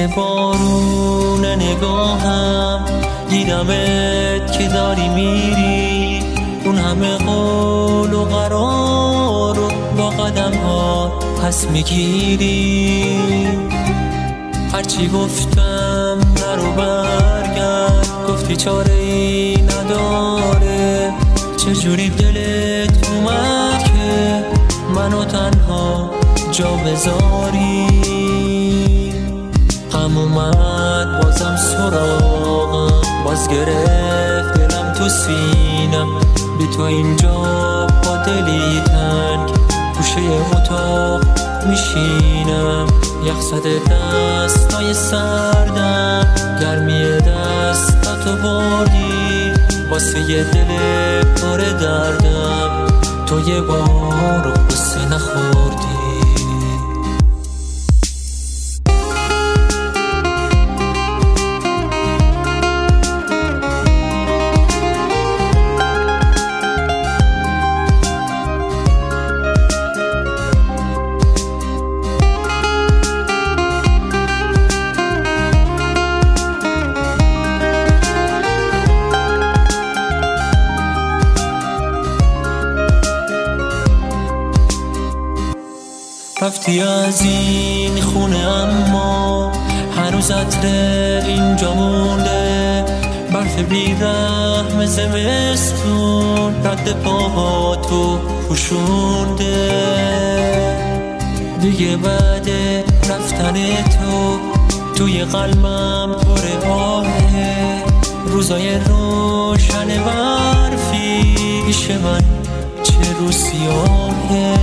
مثل بارون نگاهم دیدمت که داری میری، اون همه قول و قرار رو با قدم ها پس میگیری. هرچی گفتم نرو برگرد، گفتی چاره ای نداره. چجوری دلت اومد که منو تنها جا بذاری؟ غم اومد بازم سراغم، باز گرفت دلم تو سینم. بی تو اینجا با دلی تنگ گوشه اتاق میشینم. یخ زده دستای سردم، گرمی دستاتو بردی واسه یه دل پر دردم. تو یه بار قصه نخوردی. رفتی از این خونه اما هنوز عطر اینجا مونده. برف بیرحم زمستون رد پاهاتو پوشونده. دیگه بعد رفتن تو توی قلبم پر آهه. روزای روشن برفی پیش من چه رو سیاهه.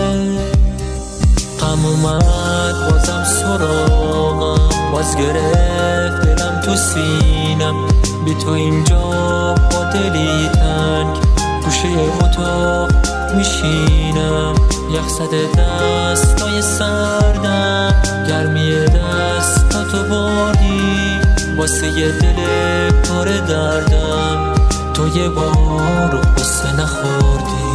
غم اومد بازم سراغم، باز گرفت دلم تو سینم. بی تو اینجا با دلی تنگ گوشه اتاق میشینم. یخ زده دستای سردم، گرمی دستاتو بردی واسه یه دل پر دردم. تو یه بار قصه نخوردی.